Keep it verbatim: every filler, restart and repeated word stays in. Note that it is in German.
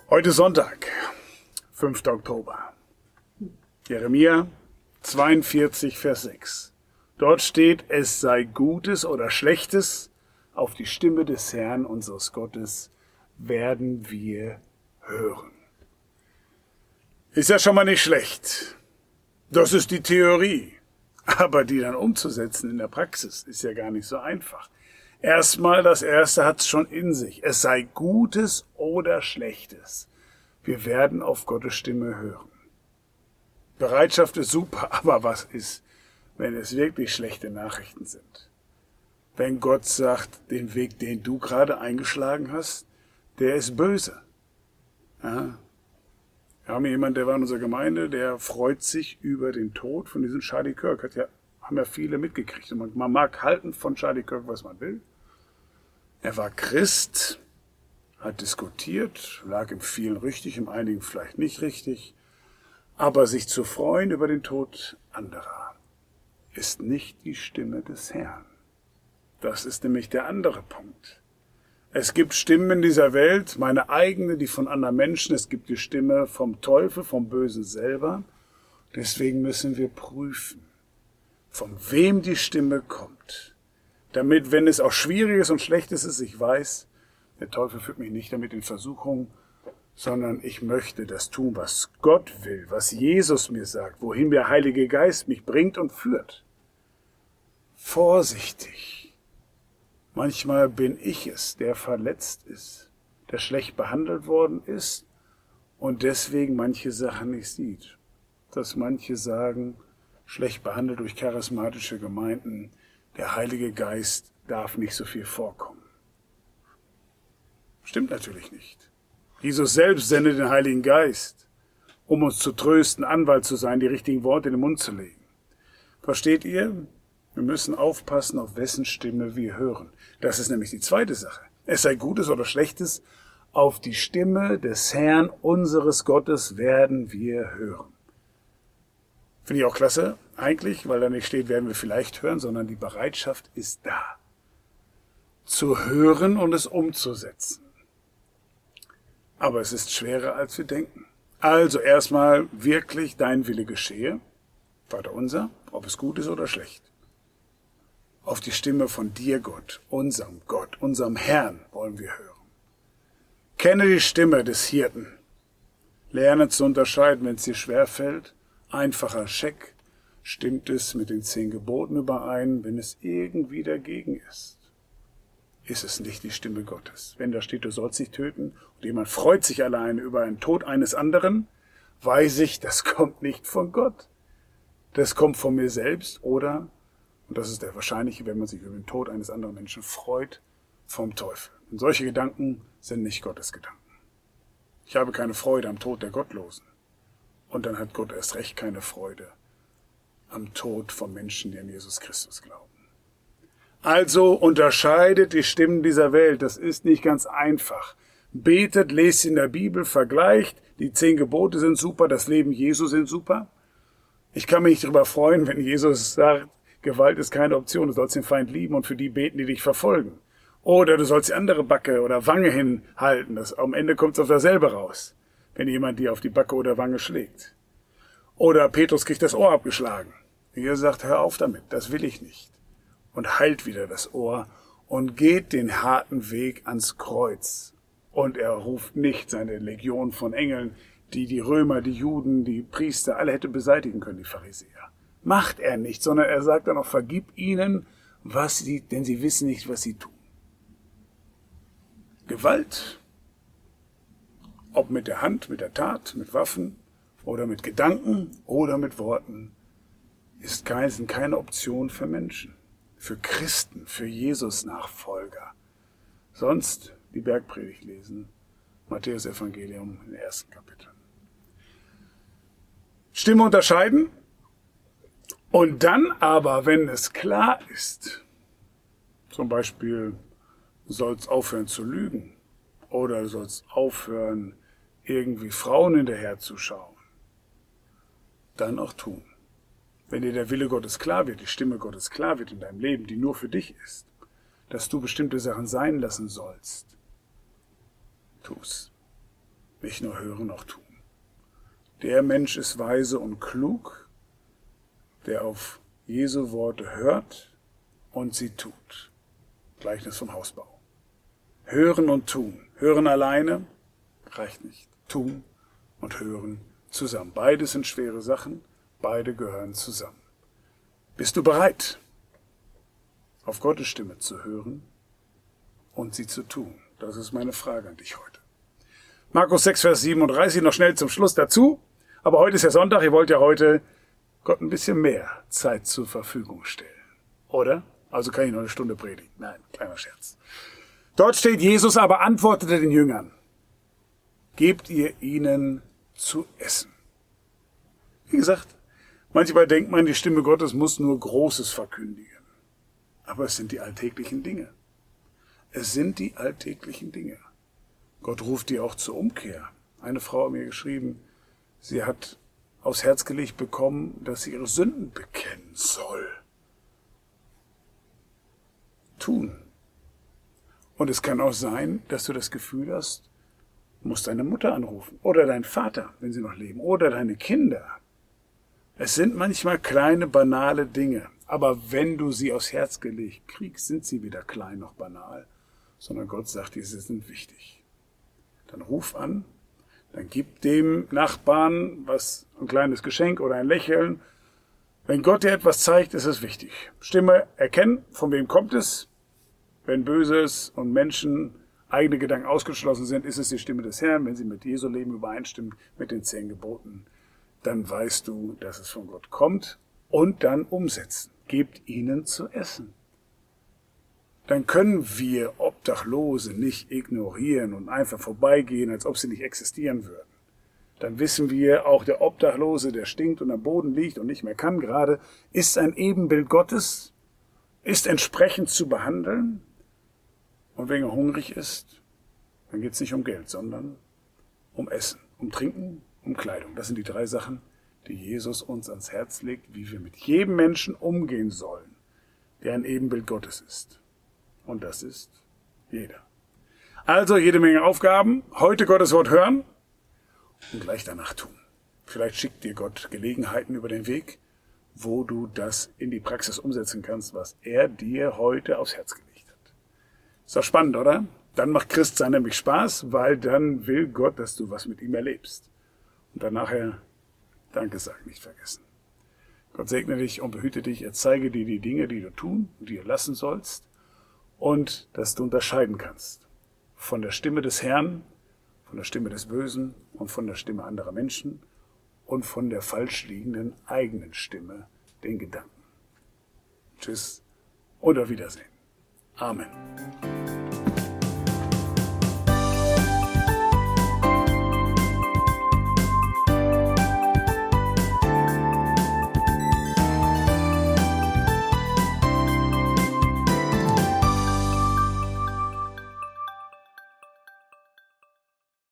Heute Sonntag, fünfter Oktober. Jeremia zweiundvierzig, Vers sechs. Dort steht, es sei Gutes oder Schlechtes, auf die Stimme des Herrn, unseres Gottes, werden wir hören. Ist ja schon mal nicht schlecht. Das ist die Theorie. Aber die dann umzusetzen in der Praxis ist ja gar nicht so einfach. Erstmal, das Erste hat es schon in sich. Es sei Gutes oder Schlechtes. Wir werden auf Gottes Stimme hören. Bereitschaft ist super, aber was ist, wenn es wirklich schlechte Nachrichten sind? Wenn Gott sagt, den Weg, den du gerade eingeschlagen hast, der ist böse. Ja. Wir haben jemanden, der war in unserer Gemeinde, der freut sich über den Tod von diesem Charlie Kirk. Hat ja, haben ja viele mitgekriegt. Und man, man mag halten von Charlie Kirk, was man will. Er war Christ, hat diskutiert, lag im vielen richtig, im einigen vielleicht nicht richtig. Aber sich zu freuen über den Tod anderer ist nicht die Stimme des Herrn. Das ist nämlich der andere Punkt. Es gibt Stimmen in dieser Welt, meine eigene, die von anderen Menschen. Es gibt die Stimme vom Teufel, vom Bösen selber. Deswegen müssen wir prüfen, von wem die Stimme kommt. Damit, wenn es auch schwierig ist und schlecht ist, ich weiß, der Teufel führt mich nicht damit in Versuchung, sondern ich möchte das tun, was Gott will, was Jesus mir sagt, wohin der Heilige Geist mich bringt und führt. Vorsichtig. Manchmal bin ich es, der verletzt ist, der schlecht behandelt worden ist und deswegen manche Sachen nicht sieht. Dass manche sagen, schlecht behandelt durch charismatische Gemeinden, der Heilige Geist darf nicht so viel vorkommen. Stimmt natürlich nicht. Jesus selbst sendet den Heiligen Geist, um uns zu trösten, Anwalt zu sein, die richtigen Worte in den Mund zu legen. Versteht ihr? Wir müssen aufpassen, auf wessen Stimme wir hören. Das ist nämlich die zweite Sache. Es sei Gutes oder Schlechtes, auf die Stimme des Herrn, unseres Gottes, werden wir hören. Finde ich auch klasse, eigentlich, weil da nicht steht, werden wir vielleicht hören, sondern die Bereitschaft ist da. Zu hören und es umzusetzen. Aber es ist schwerer, als wir denken. Also erstmal wirklich dein Wille geschehe, Vater unser, ob es gut ist oder schlecht. Auf die Stimme von dir, Gott, unserem Gott, unserem Herrn wollen wir hören. Kenne die Stimme des Hirten. Lerne zu unterscheiden, wenn es dir schwerfällt. Einfacher Check. Stimmt es mit den zehn Geboten überein, wenn es irgendwie dagegen ist? Ist es nicht die Stimme Gottes? Wenn da steht, du sollst nicht töten und jemand freut sich alleine über den Tod eines anderen, weiß ich, das kommt nicht von Gott. Das kommt von mir selbst oder, und das ist der wahrscheinliche, wenn man sich über den Tod eines anderen Menschen freut, vom Teufel. Und solche Gedanken sind nicht Gottes Gedanken. Ich habe keine Freude am Tod der Gottlosen. Und dann hat Gott erst recht keine Freude am Tod von Menschen, die an Jesus Christus glauben. Also unterscheidet die Stimmen dieser Welt. Das ist nicht ganz einfach. Betet, lest in der Bibel, vergleicht. Die zehn Gebote sind super, das Leben Jesu sind super. Ich kann mich nicht darüber freuen, wenn Jesus sagt, Gewalt ist keine Option, du sollst den Feind lieben und für die beten, die dich verfolgen. Oder du sollst die andere Backe oder Wange hinhalten. Das, am Ende kommt es auf dasselbe raus, wenn jemand dir auf die Backe oder Wange schlägt. Oder Petrus kriegt das Ohr abgeschlagen. Jesus sagt, hör auf damit, das will ich nicht. Und heilt wieder das Ohr und geht den harten Weg ans Kreuz. Und er ruft nicht seine Legion von Engeln, die die Römer, die Juden, die Priester, alle hätte beseitigen können, die Pharisäer. Macht er nicht, sondern er sagt dann auch, vergib ihnen, was sie, denn sie wissen nicht, was sie tun. Gewalt, ob mit der Hand, mit der Tat, mit Waffen oder mit Gedanken oder mit Worten, ist kein, sind keine Option für Menschen. Für Christen, für Jesus-Nachfolger. Sonst die Bergpredigt lesen, Matthäus Evangelium im ersten Kapitel. Stimme unterscheiden und dann aber, wenn es klar ist, zum Beispiel, du sollst aufhören zu lügen oder du sollst aufhören, irgendwie Frauen hinterherzuschauen, dann auch tun. Wenn dir der Wille Gottes klar wird, die Stimme Gottes klar wird in deinem Leben, die nur für dich ist, dass du bestimmte Sachen sein lassen sollst, tu's. Nicht nur hören, auch tun. Der Mensch ist weise und klug, der auf Jesu Worte hört und sie tut. Gleichnis vom Hausbau. Hören und tun. Hören alleine reicht nicht. Tun und hören zusammen. Beides sind schwere Sachen, beide gehören zusammen. Bist du bereit, auf Gottes Stimme zu hören und sie zu tun? Das ist meine Frage an dich heute. Markus sechs, Vers siebenunddreißig, noch schnell zum Schluss dazu. Aber heute ist ja Sonntag, ihr wollt ja heute Gott ein bisschen mehr Zeit zur Verfügung stellen. Oder? Also kann ich noch eine Stunde predigen. Nein, kleiner Scherz. Dort steht, Jesus aber antwortete den Jüngern: Gebt ihr ihnen zu essen. Wie gesagt, manchmal denkt man, die Stimme Gottes muss nur Großes verkündigen. Aber es sind die alltäglichen Dinge. Es sind die alltäglichen Dinge. Gott ruft die auch zur Umkehr. Eine Frau hat mir geschrieben, sie hat aufs Herz gelegt bekommen, dass sie ihre Sünden bekennen soll. Tun. Und es kann auch sein, dass du das Gefühl hast, du musst deine Mutter anrufen oder deinen Vater, wenn sie noch leben, oder deine Kinder. Es sind manchmal kleine, banale Dinge, aber wenn du sie aufs Herz gelegt kriegst, sind sie weder klein noch banal, sondern Gott sagt, diese sind wichtig. Dann ruf an, dann gib dem Nachbarn was, ein kleines Geschenk oder ein Lächeln. Wenn Gott dir etwas zeigt, ist es wichtig. Stimme erkennen, von wem kommt es. Wenn Böses und Menschen eigene Gedanken ausgeschlossen sind, ist es die Stimme des Herrn. Wenn sie mit Jesu Leben übereinstimmt, mit den zehn Geboten, dann weißt du, dass es von Gott kommt. Und dann umsetzen. Gebt ihnen zu essen. Dann können wir Obdachlose nicht ignorieren und einfach vorbeigehen, als ob sie nicht existieren würden. Dann wissen wir, auch der Obdachlose, der stinkt und am Boden liegt und nicht mehr kann gerade, ist ein Ebenbild Gottes, ist entsprechend zu behandeln. Und wenn er hungrig ist, dann geht es nicht um Geld, sondern um Essen, um Trinken, um Kleidung. Das sind die drei Sachen, die Jesus uns ans Herz legt, wie wir mit jedem Menschen umgehen sollen, der ein Ebenbild Gottes ist. Und das ist jeder. Also jede Menge Aufgaben. Heute Gottes Wort hören und gleich danach tun. Vielleicht schickt dir Gott Gelegenheiten über den Weg, wo du das in die Praxis umsetzen kannst, was er dir heute aufs Herz gelegt hat. Ist doch spannend, oder? Dann macht Christsein nämlich Spaß, weil dann will Gott, dass du was mit ihm erlebst. Und dann nachher Danke sagen nicht vergessen. Gott segne dich und behüte dich. Er zeige dir die Dinge, die du tun und die du lassen sollst. Und dass du unterscheiden kannst von der Stimme des Herrn, von der Stimme des Bösen und von der Stimme anderer Menschen und von der falsch liegenden eigenen Stimme, den Gedanken. Tschüss und auf Wiedersehen. Amen.